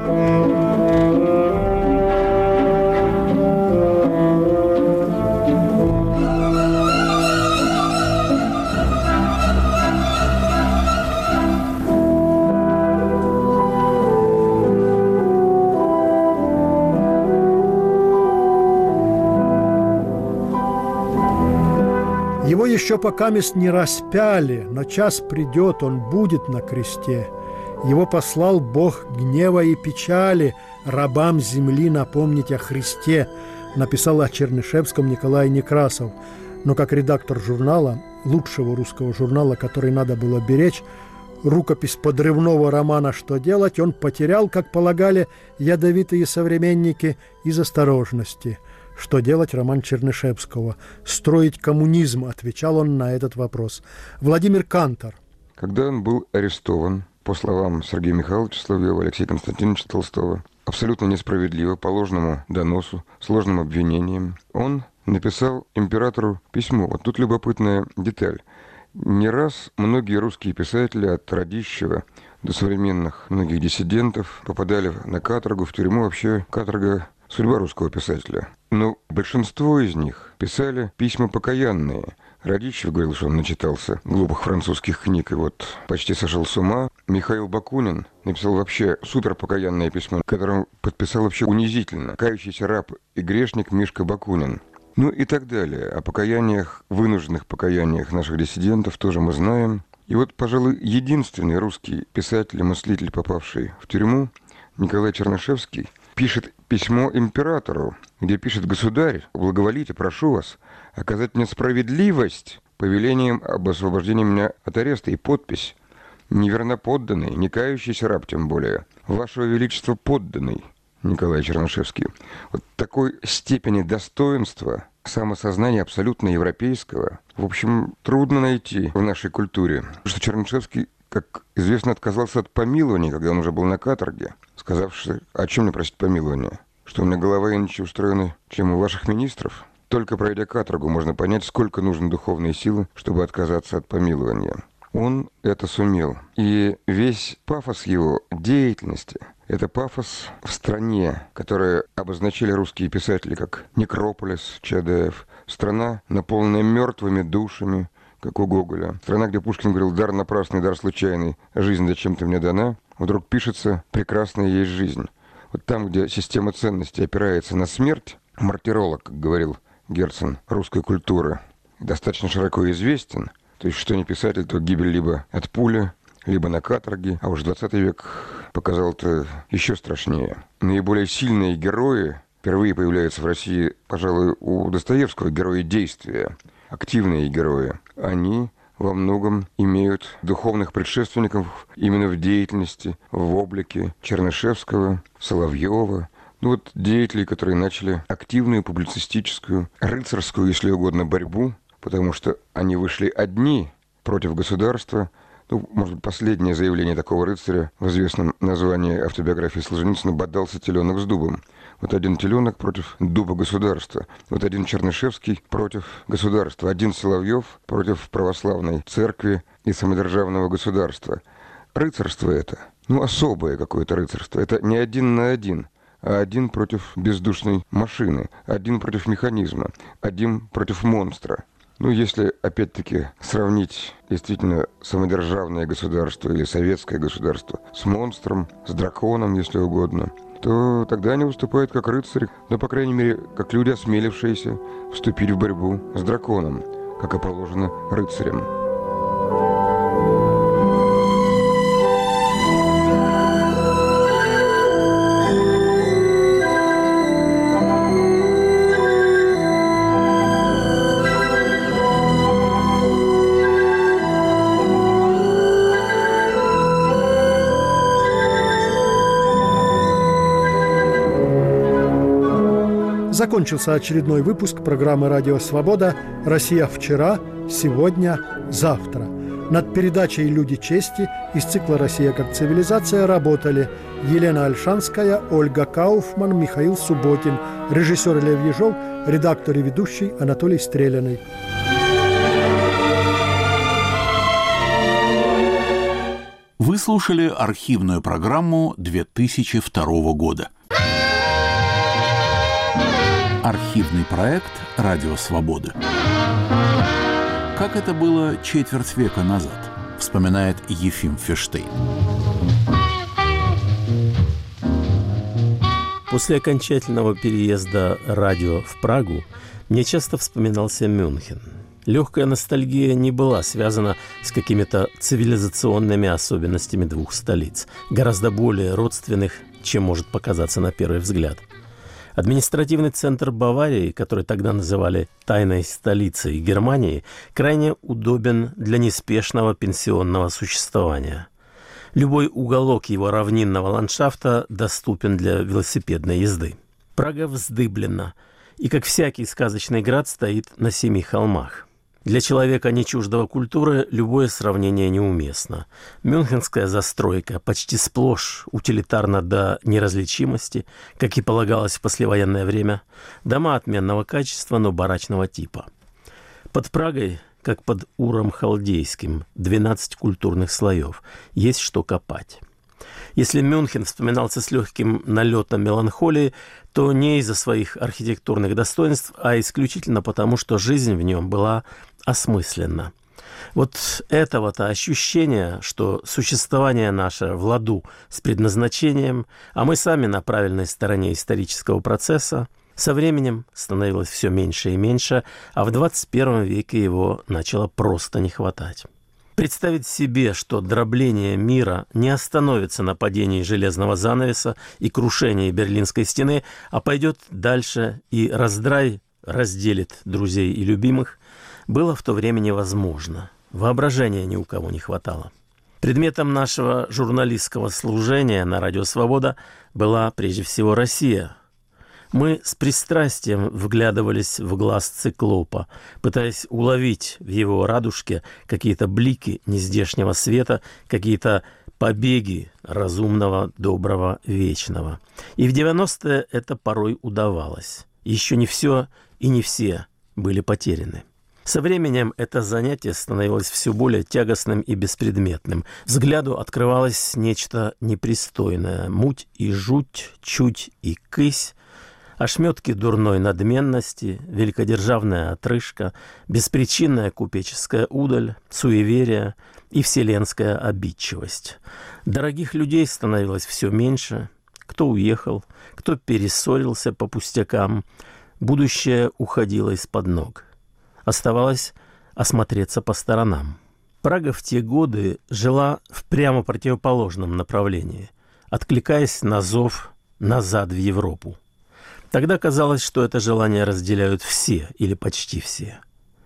Его еще покамест не распяли, но час придет, он будет на кресте. Его послал Бог гнева и печали, рабам земли напомнить о Христе, написал о Чернышевском Николай Некрасов. Но как редактор журнала, лучшего русского журнала, который надо было беречь, рукопись подрывного романа «Что делать» он потерял, как полагали ядовитые современники, из осторожности. «Что делать» роман Чернышевского. «Строить коммунизм», отвечал он на этот вопрос. Владимир Кантор. Когда он был арестован, по словам Сергея Михайловича Соловьева, Алексея Константиновича Толстого, абсолютно несправедливо, по ложному доносу, сложным обвинениям, он написал императору письмо. Вот тут любопытная деталь. Не раз многие русские писатели от Радищева до современных многих диссидентов попадали на каторгу, в тюрьму. Вообще каторга – судьба русского писателя. Но большинство из них писали письма покаянные. Радищев говорил, что он начитался глупых французских книг и вот почти сошел с ума. Михаил Бакунин написал вообще суперпокаянное письмо, которое подписал вообще унизительно. «Кающийся раб и грешник Мишка Бакунин». Ну и так далее. О покаяниях, вынужденных покаяниях наших диссидентов тоже мы знаем. И вот, пожалуй, единственный русский писатель и мыслитель, попавший в тюрьму, Николай Чернышевский, пишет письмо императору, где пишет: «Государь, благоволите, прошу вас, оказать мне справедливость повелением об освобождении меня от ареста». И подпись: «Неверноподданный, не кающийся раб тем более, Вашего Величества подданный Николай Чернышевский». Вот такой степени достоинства, самосознания абсолютно европейского, в общем, трудно найти в нашей культуре. Что Чернышевский, как известно, отказался от помилования, когда он уже был на каторге, сказавши: «О чем мне просить помилования? Что у меня голова иначе устроена, чем у ваших министров?» Только пройдя каторгу, можно понять, сколько нужно духовной силы, чтобы отказаться от помилования. он это сумел. И весь пафос его деятельности – это пафос в стране, которую обозначили русские писатели как некрополис Чадаев, страна, наполненная мертвыми душами, как у Гоголя. Страна, где Пушкин говорил «дар напрасный, дар случайный, жизнь зачем-то мне дана», вдруг пишется «прекрасная есть жизнь». Вот там, где система ценностей опирается на смерть, мартиролог, как говорил Герцен, русской культуры, достаточно широко известен. То есть, что не писатель, то гибель либо от пули, либо на каторге. А уж двадцатый век показал это еще страшнее. Наиболее сильные герои впервые появляются в России, пожалуй, у Достоевского, герои действия, активные герои. Они во многом имеют духовных предшественников именно в деятельности, в облике Чернышевского, Соловьева. Ну вот деятелей, которые начали активную публицистическую, рыцарскую, если угодно, борьбу, потому что они вышли одни против государства. Ну, может быть, последнее заявление такого рыцаря в известном названии автобиографии Солженицына «Бодался теленок с дубом». Вот один теленок против дуба государства. Вот один Чернышевский против государства. Один Соловьев против православной церкви и самодержавного государства. Рыцарство это, ну, особое какое-то рыцарство. Это не один на один, а один против бездушной машины, один против механизма, один против монстра. Ну, если, опять-таки, сравнить действительно самодержавное государство или советское государство с монстром, с драконом, если угодно, то тогда они выступают как рыцари, ну, по крайней мере, как люди, осмелившиеся вступить в борьбу с драконом, как и положено рыцарям. Закончился очередной выпуск программы «Радио Свобода. Россия вчера, сегодня, завтра». Над передачей «Люди чести» из цикла «Россия как цивилизация» работали Елена Ольшанская, Ольга Кауфман, Михаил Субботин, режиссер Лев Ежов, редактор и ведущий Анатолий Стреляный. Вы слушали архивную программу две тысячи второго года. Архивный проект «Радио Свободы». Как это было четверть века назад, вспоминает Ефим Ферштейн. После окончательного переезда радио в Прагу мне часто вспоминался Мюнхен. Легкая ностальгия не была связана с какими-то цивилизационными особенностями двух столиц, гораздо более родственных, чем может показаться на первый взгляд. Административный центр Баварии, который тогда называли «тайной столицей Германии», крайне удобен для неспешного пенсионного существования. Любой уголок его равнинного ландшафта доступен для велосипедной езды. Прага вздыблена и, как всякий сказочный град, стоит на семи холмах. Для человека, не чуждого культуры, любое сравнение неуместно. Мюнхенская застройка почти сплошь утилитарна до неразличимости, как и полагалось в послевоенное время. Дома отменного качества, но барачного типа. Под Прагой, как под Уром Халдейским, двенадцать культурных слоев. Есть что копать. Если Мюнхен вспоминался с легким налетом меланхолии, то не из-за своих архитектурных достоинств, а исключительно потому, что жизнь в нем была осмысленна. Вот этого-то ощущения, что существование наше в ладу с предназначением, а мы сами на правильной стороне исторического процесса, со временем становилось все меньше и меньше, а в двадцать первом веке его начало просто не хватать. Представить себе, что дробление мира не остановится на падении железного занавеса и крушении Берлинской стены, а пойдет дальше и раздрай разделит друзей и любимых, было в то время невозможно. Воображения ни у кого не хватало. Предметом нашего журналистского служения на «Радио Свобода» была прежде всего Россия. Мы с пристрастием вглядывались в глаз циклопа, пытаясь уловить в его радужке какие-то блики нездешнего света, какие-то побеги разумного, доброго, вечного. И в девяностые это порой удавалось. Еще не все и не все были потеряны. Со временем это занятие становилось все более тягостным и беспредметным. Взгляду открывалось нечто непристойное. Муть и жуть, чуть и кысь, ошметки дурной надменности, великодержавная отрыжка, беспричинная купеческая удаль, суеверие и вселенская обидчивость. Дорогих людей становилось все меньше. Кто уехал, кто перессорился по пустякам. Будущее уходило из-под ног. Оставалось осмотреться по сторонам. Прага в те годы жила в прямо противоположном направлении, откликаясь на зов назад в Европу. Тогда казалось, что это желание разделяют все или почти все.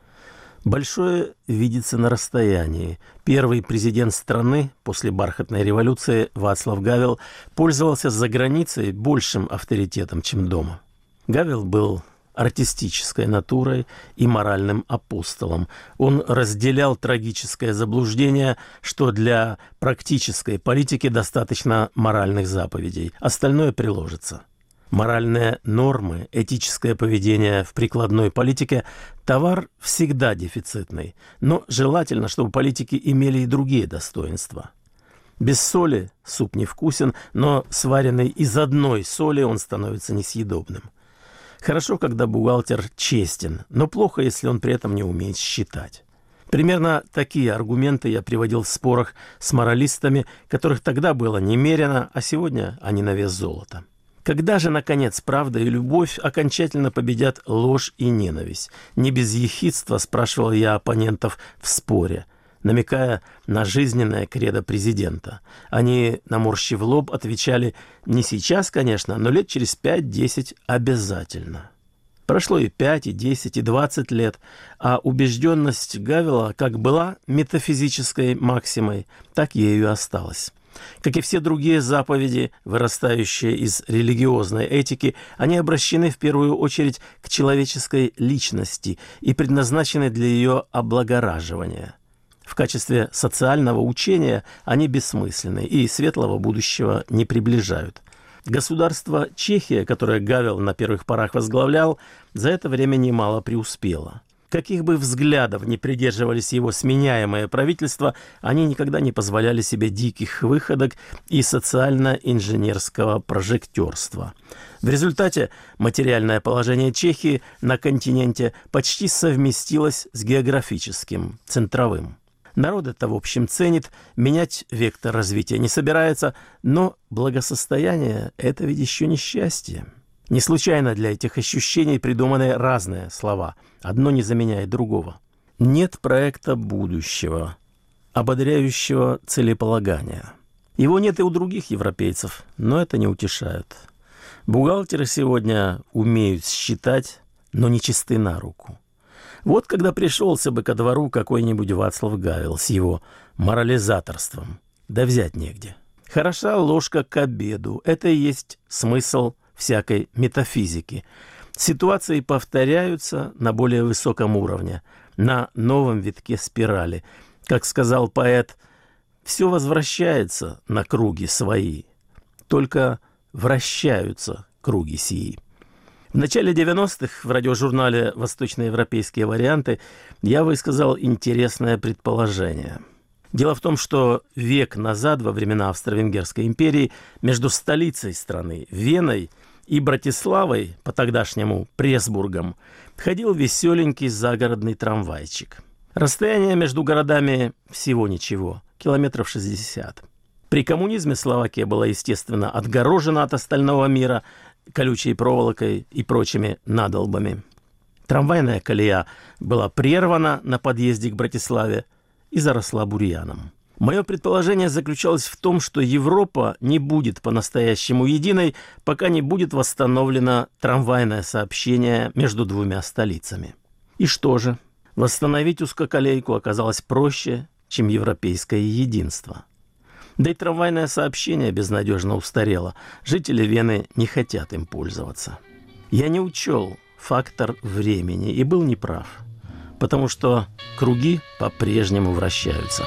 Большое видится на расстоянии. Первый президент страны после бархатной революции Вацлав Гавел пользовался за границей большим авторитетом, чем дома. Гавел был артистической натурой и моральным апостолом. Он разделял трагическое заблуждение, что для практической политики достаточно моральных заповедей, остальное приложится. Моральные нормы, этическое поведение в прикладной политике – товар всегда дефицитный, но желательно, чтобы политики имели и другие достоинства. Без соли суп невкусен, но сваренный из одной соли он становится несъедобным. Хорошо, когда бухгалтер честен, но плохо, если он при этом не умеет считать. Примерно такие аргументы я приводил в спорах с моралистами, которых тогда было немерено, а сегодня они на вес золота. Когда же, наконец, правда и любовь окончательно победят ложь и ненависть? Не без ехидства спрашивал я оппонентов в споре, намекая на жизненное кредо президента. Они, наморщив лоб, отвечали: не сейчас, конечно, но лет через пять-десять обязательно. Прошло и пять, и десять, и двадцать лет, а убежденность Гавела как была метафизической максимой, так ею и осталась. Как и все другие заповеди, вырастающие из религиозной этики, они обращены в первую очередь к человеческой личности и предназначены для ее облагораживания. В качестве социального учения они бессмысленны и светлого будущего не приближают. Государство Чехия, которое Гавел на первых порах возглавлял, за это время немало преуспело. Каких бы взглядов ни придерживались его сменяемые правительства, они никогда не позволяли себе диких выходок и социально-инженерского прожектерства. В результате материальное положение Чехии на континенте почти совместилось с географическим, центровым. Народ это, в общем, ценит, менять вектор развития не собирается, но благосостояние – это ведь еще не счастье. Не случайно для этих ощущений придуманы разные слова. Одно не заменяет другого. Нет проекта будущего, ободряющего целеполагания. Его нет и у других европейцев, но это не утешает. Бухгалтеры сегодня умеют считать, но не чисты на руку. Вот когда пришелся бы ко двору какой-нибудь Вацлав Гавел с его морализаторством, да взять негде. Хороша ложка к обеду. Это и есть смысл всякой метафизики. Ситуации повторяются на более высоком уровне, на новом витке спирали. Как сказал поэт, все возвращается на круги свои, только вращаются круги сии. В начале девяностых в радиожурнале «Восточноевропейские варианты» я высказал интересное предположение. Дело в том, что век назад, во времена Австро-Венгерской империи, между столицей страны, Веной, и Братиславой, по-тогдашнему Пресбургом, ходил веселенький загородный трамвайчик. Расстояние между городами всего ничего, километров шестьдесят. При коммунизме Словакия была, естественно, отгорожена от остального мира колючей проволокой и прочими надолбами. Трамвайная колея была прервана на подъезде к Братиславе и заросла бурьяном. Мое предположение заключалось в том, что Европа не будет по-настоящему единой, пока не будет восстановлено трамвайное сообщение между двумя столицами. И что же? Восстановить узкоколейку оказалось проще, чем европейское единство. Да и трамвайное сообщение безнадежно устарело. Жители Вены не хотят им пользоваться. Я не учел фактор времени и был неправ, потому что круги по-прежнему вращаются.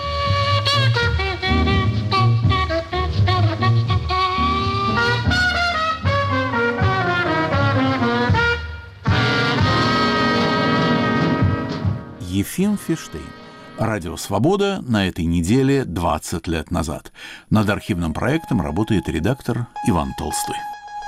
Ефим Фиштейн. Радио «Свобода» на этой неделе двадцать лет назад. Над архивным проектом работает редактор Иван Толстой.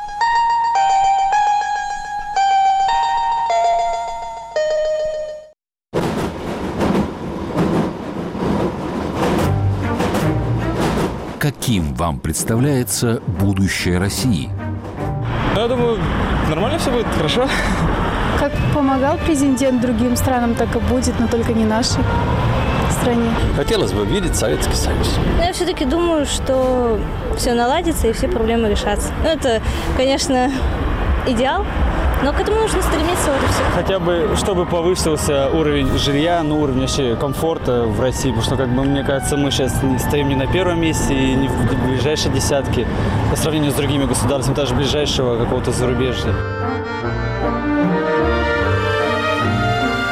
Каким вам представляется будущее России? Ну, я думаю, нормально все будет, хорошо. Как помогал президент другим странам, так и будет, но только не нашей стране. Хотелось бы видеть Советский Союз. Я все-таки думаю, что все наладится и все проблемы решатся. Ну, это, конечно, идеал, но к этому нужно стремиться, вот и все. Хотя бы, чтобы повысился уровень жилья, ну, уровень вообще комфорта в России, потому что, как бы, мне кажется, мы сейчас стоим не на первом месте и не в ближайшей десятке по сравнению с другими государствами, даже ближайшего какого-то зарубежья.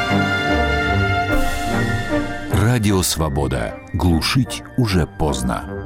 Радио «Свобода». Глушить уже поздно.